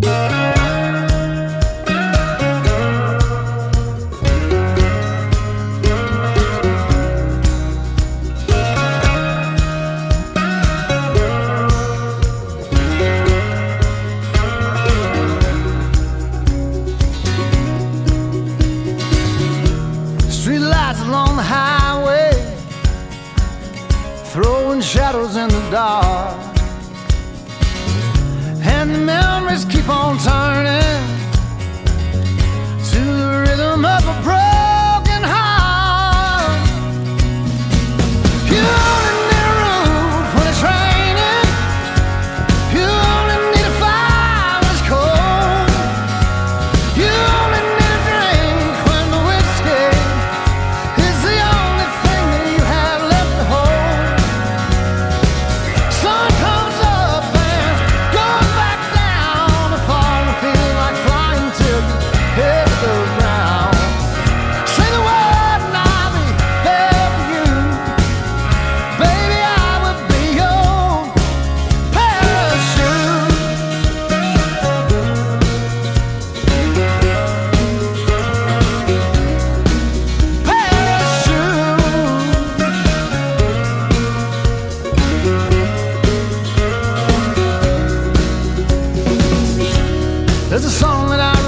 Along the highway, throwing shadows in the dark, and the memories keep on turning to the rhythm of a broken heart. You only need a roof when it's raining. You only need a fire when it's cold. You only need a drink when the whiskey is the only thing that you have left to hold. Sun comes up and goes back down. The falling feels like flying till you hit the ground. Say the word and I'll be there for you. Baby, I will be your parachute. There's a song that I